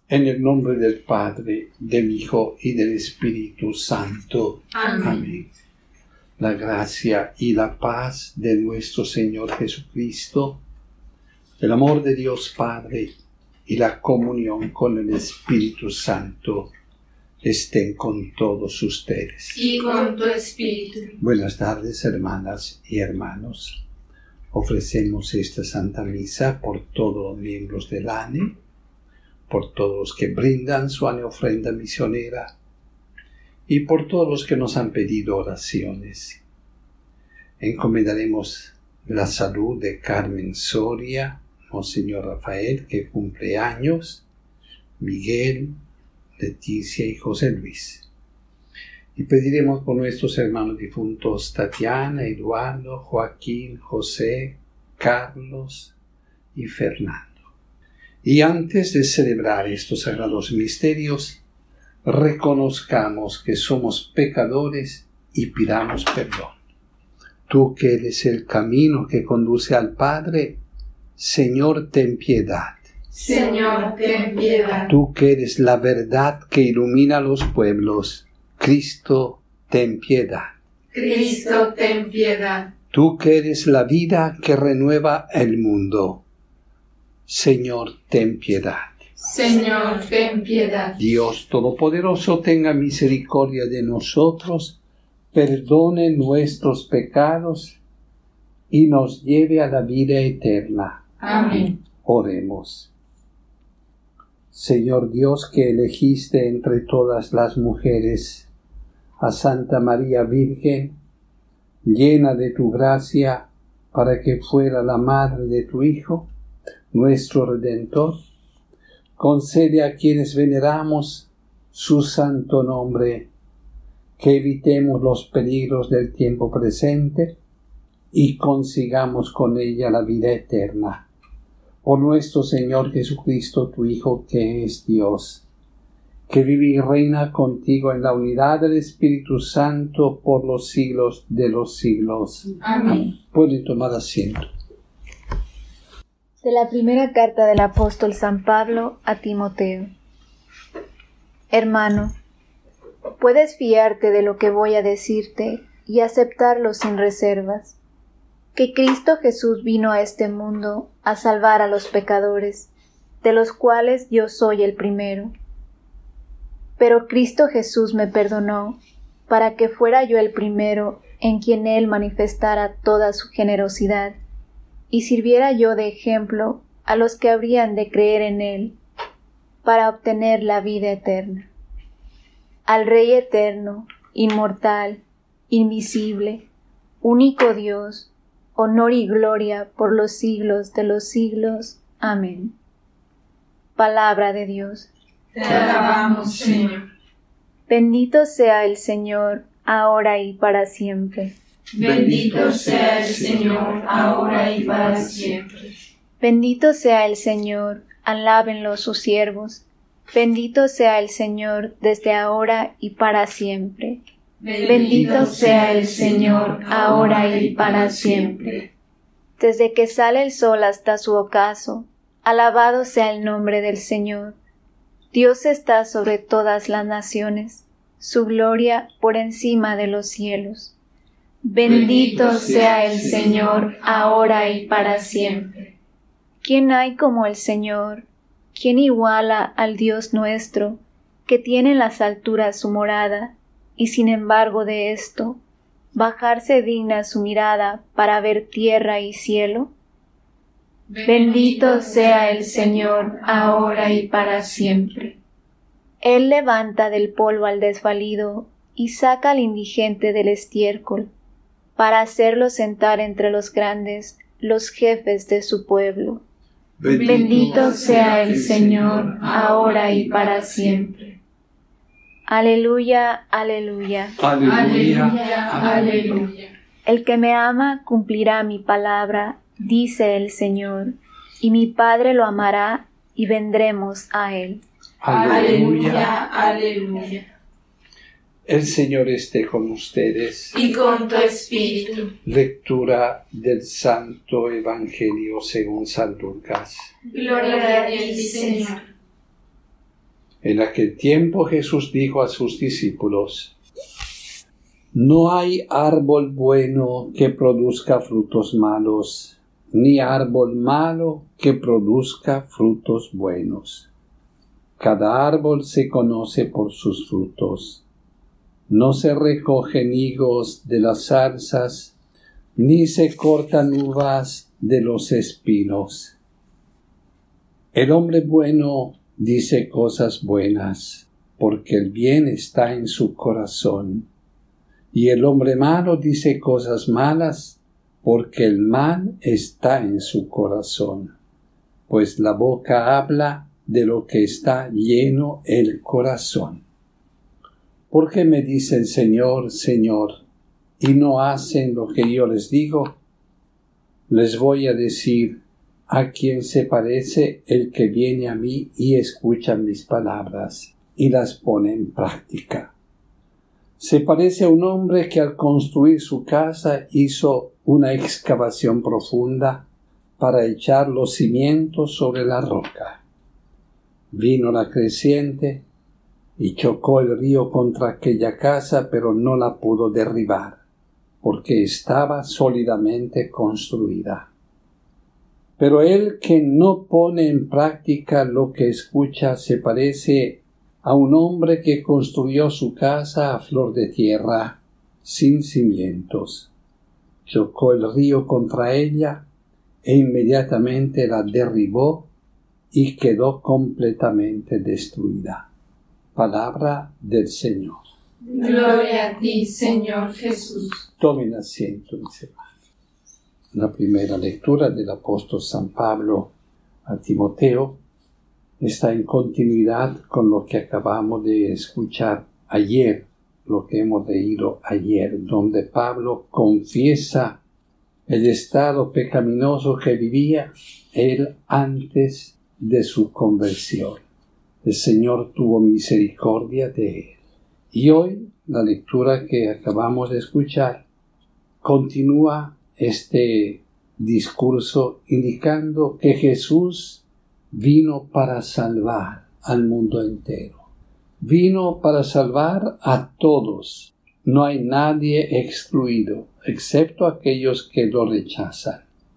En el nombre del Padre, del Hijo y del Espíritu Santo. Amén. Amén. La gracia y la paz de nuestro Señor Jesucristo, el amor de Dios Padre y la comunión con el Espíritu Santo estén con todos ustedes. Y con tu espíritu. Buenas tardes, hermanas y hermanos. Ofrecemos esta Santa Misa por todos los miembros del ANE, por todos los que brindan su ofrenda misionera y por todos los que nos han pedido oraciones. Encomendaremos la salud de Carmen Soria, Monseñor Rafael, que cumple años, Miguel, Leticia y José Luis. Y pediremos por nuestros hermanos difuntos Tatiana, Eduardo, Joaquín, José, Carlos y Fernando. Y antes de celebrar estos sagrados misterios, reconozcamos que somos pecadores y pidamos perdón. Tú que eres el camino que conduce al Padre, Señor, ten piedad. Señor, ten piedad. Tú que eres la verdad que ilumina los pueblos, Cristo, ten piedad. Cristo, ten piedad. Tú que eres la vida que renueva el mundo, Señor, ten piedad. Señor, ten piedad. Dios Todopoderoso, tenga misericordia de nosotros, perdone nuestros pecados y nos lleve a la vida eterna. Amén. Oremos. Señor Dios, que elegiste entre todas las mujeres a Santa María Virgen, llena de tu gracia, para que fuera la madre de tu Hijo, nuestro Redentor, concede a quienes veneramos su santo nombre, que evitemos los peligros del tiempo presente y consigamos con ella la vida eterna. Por nuestro Señor Jesucristo, tu Hijo, que es Dios, que vive y reina contigo en la unidad del Espíritu Santo por los siglos de los siglos. Amén. Pueden tomar asiento. De la primera carta del apóstol San Pablo a Timoteo. Hermano, puedes fiarte de lo que voy a decirte y aceptarlo sin reservas, que Cristo Jesús vino a este mundo a salvar a los pecadores, de los cuales yo soy el primero. Pero Cristo Jesús me perdonó, para que fuera yo el primero en quien Él manifestara toda su generosidad, y sirviera yo de ejemplo a los que habrían de creer en Él, para obtener la vida eterna. Al Rey eterno, inmortal, invisible, único Dios, honor y gloria por los siglos de los siglos. Amén. Palabra de Dios. Te alabamos, Señor. Bendito sea el Señor, ahora y para siempre. Bendito sea el Señor, ahora y para siempre. Bendito sea el Señor, alábenlo sus siervos. Bendito sea el Señor desde ahora y para siempre. Bendito sea el Señor, ahora y para siempre. Desde que sale el sol hasta su ocaso, alabado sea el nombre del Señor. Dios está sobre todas las naciones, su gloria por encima de los cielos. Bendito sea el Señor, ahora y para siempre. ¿Quién hay como el Señor? ¿Quién iguala al Dios nuestro, que tiene en las alturas su morada, y sin embargo de esto, bajarse digna su mirada para ver tierra y cielo? Bendito sea el Señor, ahora y para siempre. Él levanta del polvo al desvalido y saca al indigente del estiércol, para hacerlo sentar entre los grandes, los jefes de su pueblo. Bendito sea el Señor, ahora y para siempre. Aleluya, aleluya. Aleluya, aleluya. El que me ama cumplirá mi palabra, dice el Señor, y mi Padre lo amará y vendremos a él. Aleluya, aleluya. El Señor esté con ustedes. Y con tu espíritu. Lectura del Santo Evangelio según San Lucas. Gloria a ti, Señor. En aquel tiempo Jesús dijo a sus discípulos: No hay árbol bueno que produzca frutos malos, ni árbol malo que produzca frutos buenos. Cada árbol se conoce por sus frutos. No se recogen higos de las zarzas, ni se cortan uvas de los espinos. El hombre bueno dice cosas buenas, porque el bien está en su corazón. Y el hombre malo dice cosas malas, porque el mal está en su corazón. Pues la boca habla de lo que está lleno el corazón. ¿Por qué me dicen Señor, Señor, y no hacen lo que yo les digo? Les voy a decir: a quien se parece el que viene a mí y escucha mis palabras y las pone en práctica. Se parece a un hombre que al construir su casa hizo una excavación profunda para echar los cimientos sobre la roca. Vino la creciente y chocó el río contra aquella casa, pero no la pudo derribar, porque estaba sólidamente construida. Pero el que no pone en práctica lo que escucha se parece a un hombre que construyó su casa a flor de tierra, sin cimientos. Chocó el río contra ella e inmediatamente la derribó y quedó completamente destruida. Palabra del Señor. Gloria a ti, Señor Jesús. Tomen asiento, mis hermanos. La primera lectura del apóstol San Pablo a Timoteo está en continuidad con lo que acabamos de escuchar ayer, lo que hemos leído ayer, donde Pablo confiesa el estado pecaminoso que vivía él antes de su conversión. El Señor tuvo misericordia de él. Y hoy la lectura que acabamos de escuchar continúa este discurso indicando que Jesús vino para salvar al mundo entero. Vino para salvar a todos. No hay nadie excluido, excepto aquellos que lo rechazan.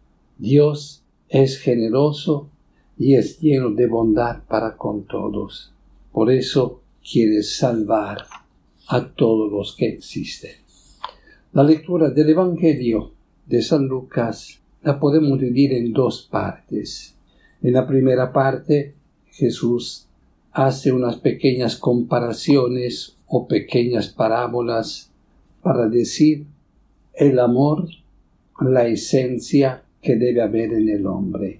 Dios es generoso y es lleno de bondad para con todos. Por eso quiere salvar a todos los que existen. La lectura del Evangelio de San Lucas la podemos dividir en dos partes. En la primera parte, Jesús hace unas pequeñas comparaciones o pequeñas parábolas para decir el amor, la esencia que debe haber en el hombre.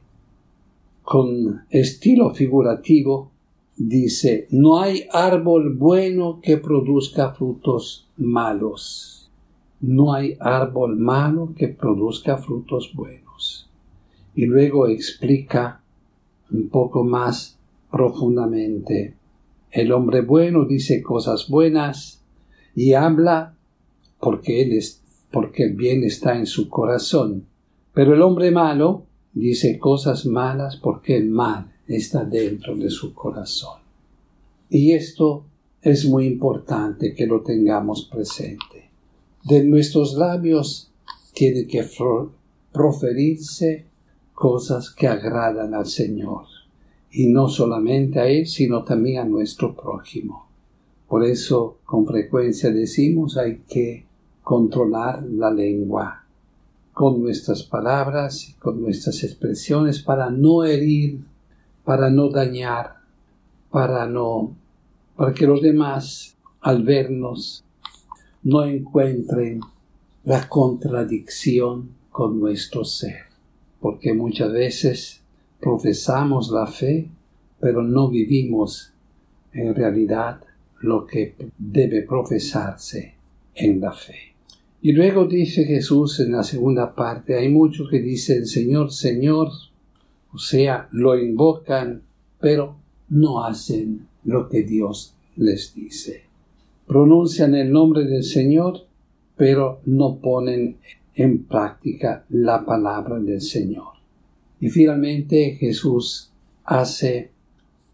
Con estilo figurativo, dice: no hay árbol bueno que produzca frutos malos. No hay árbol malo que produzca frutos buenos. Y luego explica un poco más profundamente. El hombre bueno dice cosas buenas y habla porque el bien está en su corazón. Pero el hombre malo dice cosas malas porque el mal está dentro de su corazón. Y esto es muy importante que lo tengamos presente. De nuestros labios tiene que proferirse cosas que agradan al Señor. Y no solamente a Él, sino también a nuestro prójimo. Por eso, con frecuencia decimos, hay que controlar la lengua con nuestras palabras y con nuestras expresiones para no herir, para no dañar, para que los demás, al vernos, no encuentren la contradicción con nuestro ser. Porque muchas veces profesamos la fe, pero no vivimos en realidad lo que debe profesarse en la fe. Y luego dice Jesús en la segunda parte, hay muchos que dicen Señor, Señor, o sea, lo invocan, pero no hacen lo que Dios les dice. Pronuncian el nombre del Señor, pero no ponen en práctica la palabra del Señor. Y finalmente Jesús hace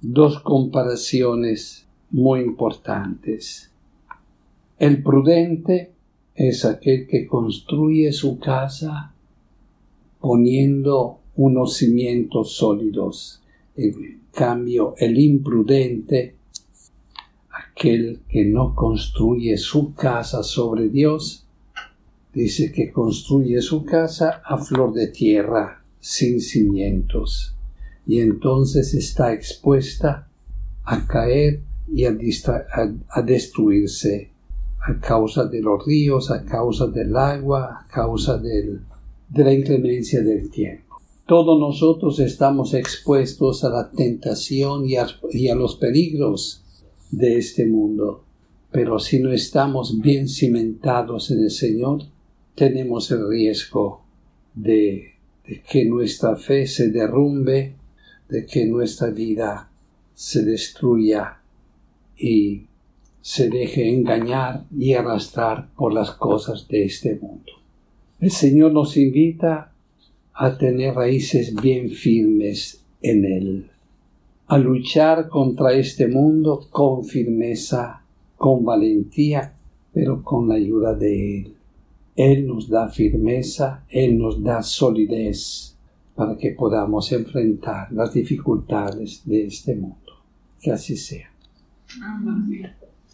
dos comparaciones muy importantes. El prudente es aquel que construye su casa poniendo unos cimientos sólidos. En cambio, el imprudente, aquel que no construye su casa sobre Dios, dice que construye su casa a flor de tierra, sin cimientos, y entonces está expuesta a caer y a destruirse a causa de los ríos, a causa del agua, a causa de la inclemencia del tiempo. Todos nosotros estamos expuestos a la tentación y a los peligros de este mundo, pero si no estamos bien cimentados en el Señor, tenemos el riesgo de que nuestra fe se derrumbe, de que nuestra vida se destruya y se deje engañar y arrastrar por las cosas de este mundo. El Señor nos invita a tener raíces bien firmes en Él, a luchar contra este mundo con firmeza, con valentía, pero con la ayuda de Él. Él nos da firmeza, Él nos da solidez para que podamos enfrentar las dificultades de este mundo. Que así sea. Amén.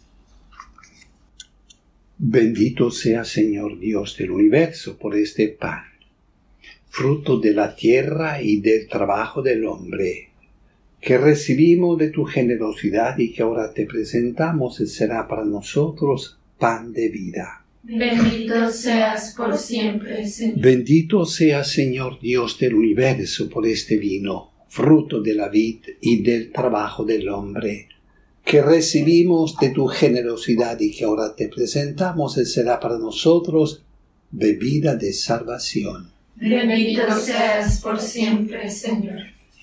Bendito sea, Señor Dios del universo, por este pan, fruto de la tierra y del trabajo del hombre, que recibimos de tu generosidad y que ahora te presentamos y será para nosotros pan de vida. Bendito seas por siempre, Señor. Bendito sea, Señor Dios del universo, por este vino, fruto de la vid y del trabajo del hombre, que recibimos de tu generosidad y que ahora te presentamos y será para nosotros bebida de salvación. Bendito seas por siempre, Señor.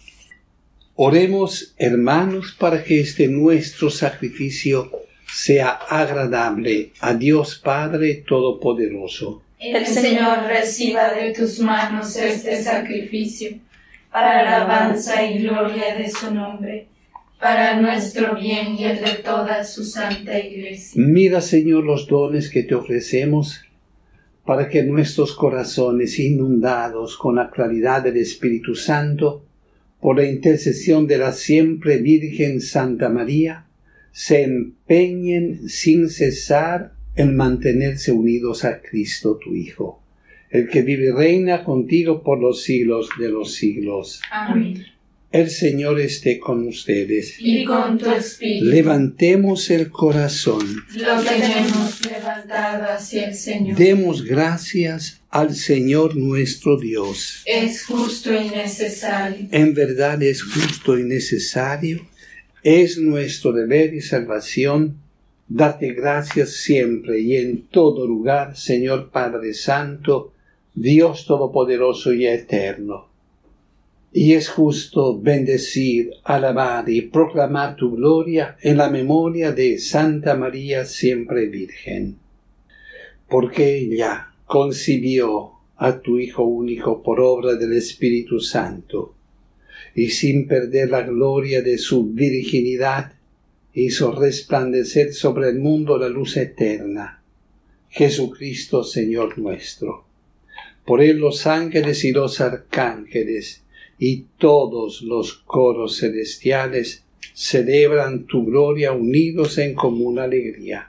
Oremos, hermanos, para que este nuestro sacrificio sea agradable a Dios Padre Todopoderoso. El Señor reciba de tus manos este sacrificio, para alabanza y gloria de su nombre, para nuestro bien y el de toda su santa Iglesia. Mira, Señor, los dones que te ofrecemos, para que nuestros corazones inundados con la claridad del Espíritu Santo, por la intercesión de la siempre Virgen Santa María, se empeñen sin cesar en mantenerse unidos a Cristo tu Hijo, el que vive y reina contigo por los siglos de los siglos. Amén. El Señor esté con ustedes. Y con tu espíritu. Levantemos el corazón. Lo tenemos levantado hacia el Señor. Demos gracias al Señor nuestro Dios. Es justo y necesario. En verdad es justo y necesario. Es nuestro deber y salvación darte gracias siempre y en todo lugar, Señor Padre Santo, Dios Todopoderoso y Eterno. Y es justo bendecir, alabar y proclamar tu gloria en la memoria de Santa María siempre Virgen, porque ella concibió a tu Hijo único por obra del Espíritu Santo, y sin perder la gloria de su virginidad, hizo resplandecer sobre el mundo la luz eterna, Jesucristo Señor nuestro. Por él los ángeles y los arcángeles y todos los coros celestiales celebran tu gloria unidos en común alegría.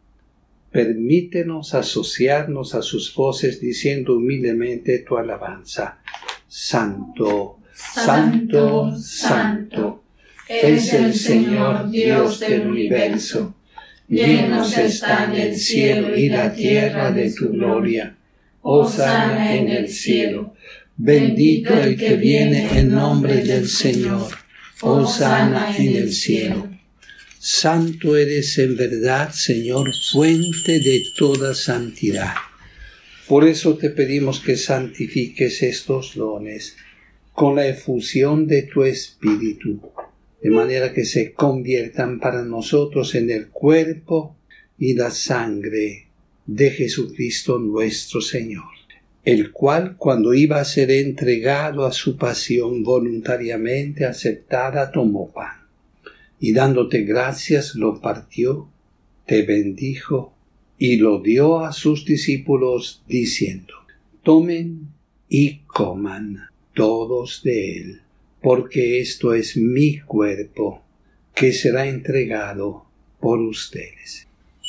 Permítenos asociarnos a sus voces diciendo humildemente tu alabanza. Santo, Santo, Santo, es el Señor Dios del universo. Llenos están el cielo y la tierra de tu gloria. Hosana en el cielo. Bendito el que viene en nombre del Señor. Hosana en el cielo. Santo eres en verdad, Señor, fuente de toda santidad. Por eso te pedimos que santifiques estos dones con la efusión de tu Espíritu, de manera que se conviertan para nosotros en el cuerpo y la sangre de Jesucristo nuestro Señor, el cual, cuando iba a ser entregado a su pasión voluntariamente aceptada, tomó pan, y dándote gracias lo partió, te bendijo y lo dio a sus discípulos diciendo: tomen y coman todos de él, porque esto es mi cuerpo, que será entregado por ustedes.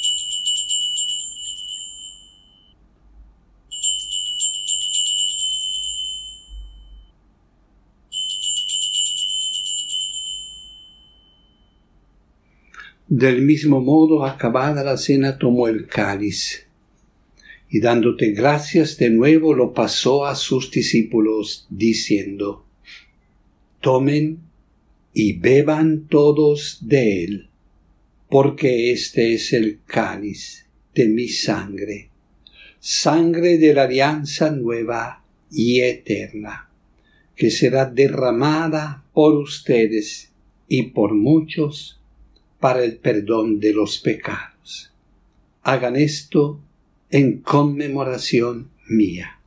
Del mismo modo, acabada la cena, tomó el cáliz, y dándote gracias de nuevo lo pasó a sus discípulos, diciendo: tomen y beban todos de él, porque este es el cáliz de mi sangre, sangre de la alianza nueva y eterna, que será derramada por ustedes y por muchos para el perdón de los pecados. Hagan esto en conmemoración mía.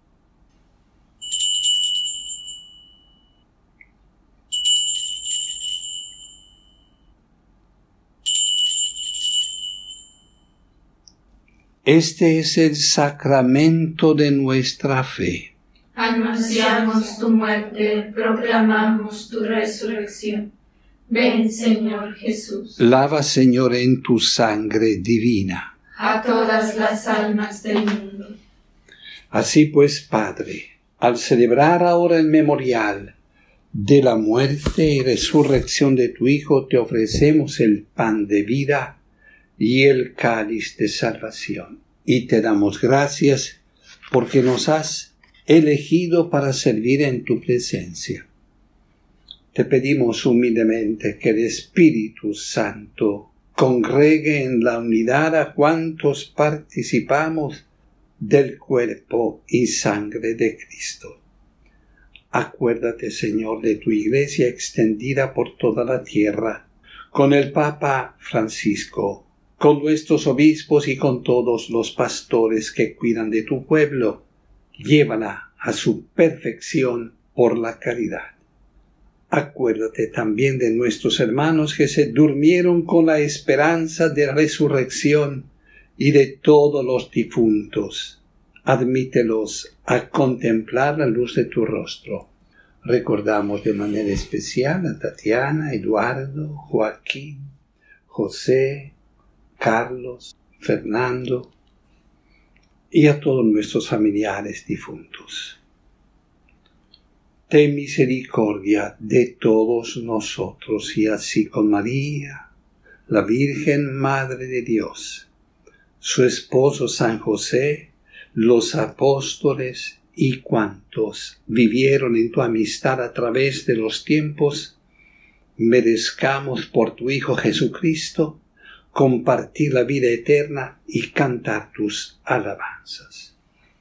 Este es el sacramento de nuestra fe. Anunciamos tu muerte, proclamamos tu resurrección. Ven, Señor Jesús. Lava, Señor, en tu sangre divina a todas las almas del mundo. Así pues, Padre, al celebrar ahora el memorial de la muerte y resurrección de tu Hijo, te ofrecemos el pan de vida y el cáliz de salvación. Y te damos gracias porque nos has elegido para servir en tu presencia. Te pedimos humildemente que el Espíritu Santo congregue en la unidad a cuantos participamos del cuerpo y sangre de Cristo. Acuérdate, Señor, de tu Iglesia extendida por toda la tierra, con el Papa Francisco, con nuestros obispos y con todos los pastores que cuidan de tu pueblo. Llévala a su perfección por la caridad. Acuérdate también de nuestros hermanos que se durmieron con la esperanza de la resurrección y de todos los difuntos. Admítelos a contemplar la luz de tu rostro. Recordamos de manera especial a Tatiana, Eduardo, Joaquín, José, Carlos, Fernando y a todos nuestros familiares difuntos. Ten misericordia de todos nosotros, y así con María, la Virgen Madre de Dios, su esposo San José, los apóstoles y cuantos vivieron en tu amistad a través de los tiempos, merezcamos por tu Hijo Jesucristo compartir la vida eterna y cantar tus alabanzas.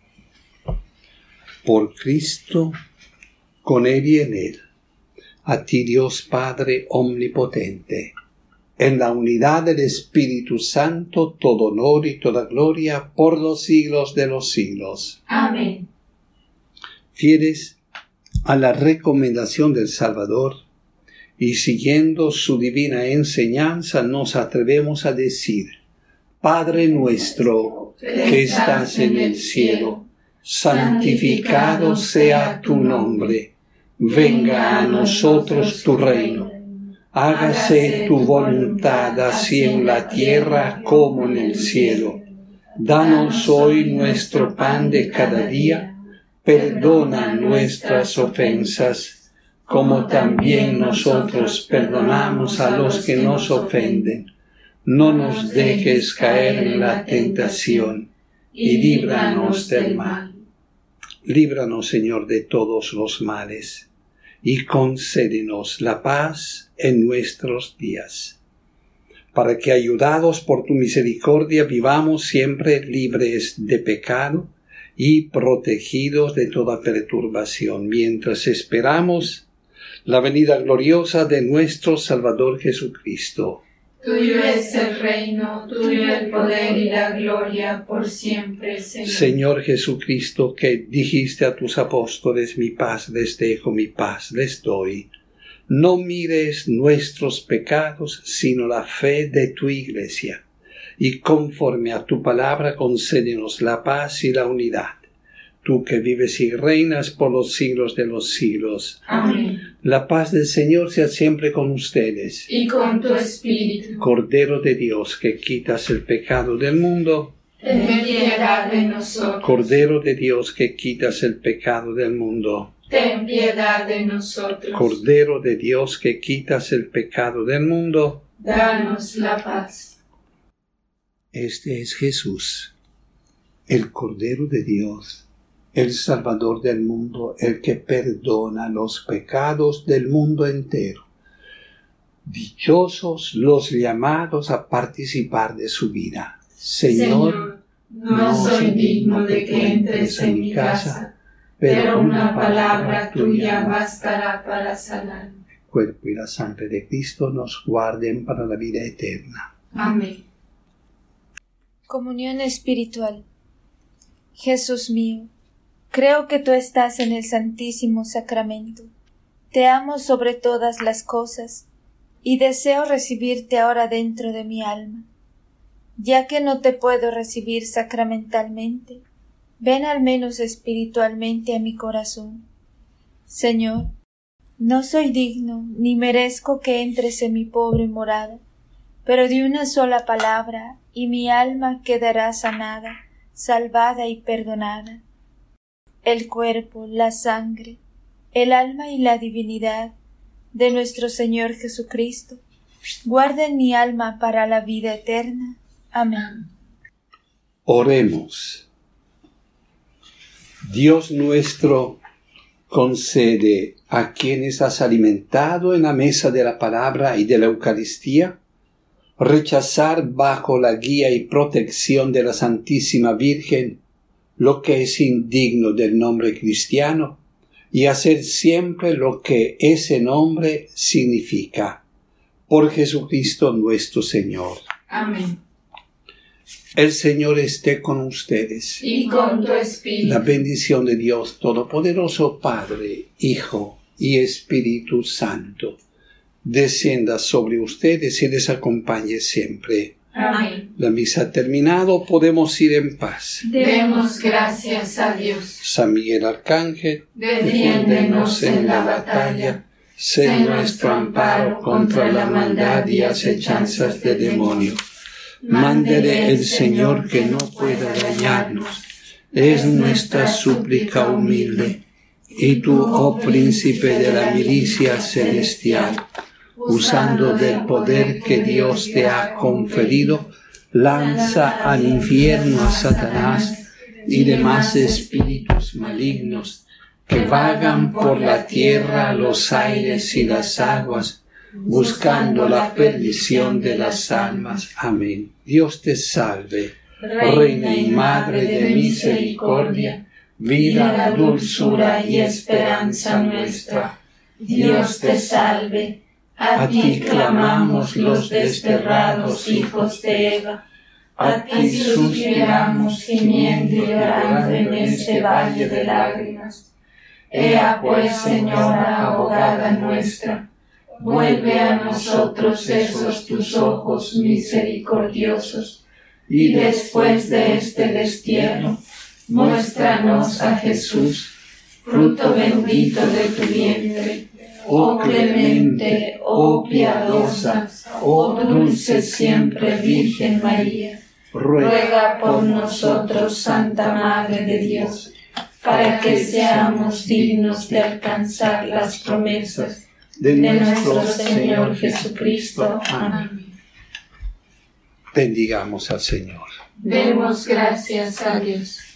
Por Cristo, con Él y en Él, a ti Dios Padre omnipotente, en la unidad del Espíritu Santo, todo honor y toda gloria por los siglos de los siglos. Amén. Fieles a la recomendación del Salvador y siguiendo su divina enseñanza, nos atrevemos a decir: Padre nuestro que estás en el cielo, santificado sea tu nombre. Venga a nosotros tu reino. Hágase tu voluntad así en la tierra como en el cielo. Danos hoy nuestro pan de cada día. Perdona nuestras ofensas, como también nosotros perdonamos a los que nos ofenden. No nos dejes caer en la tentación, y líbranos del mal. Líbranos, Señor, de todos los males, y concédenos la paz en nuestros días, para que, ayudados por tu misericordia, vivamos siempre libres de pecado y protegidos de toda perturbación, mientras esperamos la venida gloriosa de nuestro Salvador Jesucristo. Tuyo es el reino, tuyo el poder y la gloria por siempre, Señor. Señor Jesucristo, que dijiste a tus apóstoles: mi paz les dejo, mi paz les doy. No mires nuestros pecados, sino la fe de tu Iglesia, y conforme a tu palabra concédenos la paz y la unidad. Tú que vives y reinas por los siglos de los siglos. Amén. La paz del Señor sea siempre con ustedes. Y con tu espíritu. Cordero de Dios, que quitas el pecado del mundo. Ten piedad de nosotros. Cordero de Dios, que quitas el pecado del mundo. Ten piedad de nosotros. Cordero de Dios, que quitas el pecado del mundo. Danos la paz. Este es Jesús, el Cordero de Dios, el Salvador del mundo, el que perdona los pecados del mundo entero. Dichosos los llamados a participar de su vida. Señor, no soy digno de que entres en mi casa, pero una palabra tuya bastará para sanarme. El cuerpo y la sangre de Cristo nos guarden para la vida eterna. Amén. Comunión espiritual. Jesús mío, creo que tú estás en el Santísimo Sacramento. Te amo sobre todas las cosas y deseo recibirte ahora dentro de mi alma. Ya que no te puedo recibir sacramentalmente, ven al menos espiritualmente a mi corazón. Señor, no soy digno ni merezco que entres en mi pobre morada, pero de una sola palabra y mi alma quedará sanada, salvada y perdonada. El cuerpo, la sangre, el alma y la divinidad de nuestro Señor Jesucristo guarden mi alma para la vida eterna. Amén. Oremos. Dios nuestro, concede a quienes has alimentado en la mesa de la palabra y de la Eucaristía, rechazar bajo la guía y protección de la Santísima Virgen lo que es indigno del nombre cristiano y hacer siempre lo que ese nombre significa. Por Jesucristo nuestro Señor. Amén. El Señor esté con ustedes. Y con tu espíritu. La bendición de Dios Todopoderoso, Padre, Hijo y Espíritu Santo, descienda sobre ustedes y les acompañe siempre. Amén. La misa ha terminado, podemos ir en paz. Demos gracias a Dios. San Miguel Arcángel, Defiéndenos en la batalla. sé nuestro amparo contra la maldad y acechanzas del demonio. Mándele el Señor que no pueda dañarnos, es nuestra súplica humilde. Y tú, oh príncipe de la milicia celestial, usando del poder que Dios te ha conferido, lanza al infierno a Satanás y demás espíritus malignos que vagan por la tierra, los aires y las aguas, buscando la perdición de las almas. Amén. Dios te salve, Reina y Madre de misericordia, vida, dulzura y esperanza nuestra. Dios te salve. A ti clamamos los desterrados hijos de Eva. A ti suspiramos gimiendo y llorando en este valle de lágrimas. Ea pues, Señora abogada nuestra, vuelve a nosotros esos tus ojos misericordiosos, y después de este destierro, muéstranos a Jesús, fruto bendito de tu vientre. Oh clemente, oh piadosa, oh dulce siempre Virgen María, ruega por nosotros, Santa Madre de Dios, para que seamos dignos de alcanzar las promesas de nuestro Señor Jesucristo. Amén. Bendigamos al Señor. Demos gracias a Dios.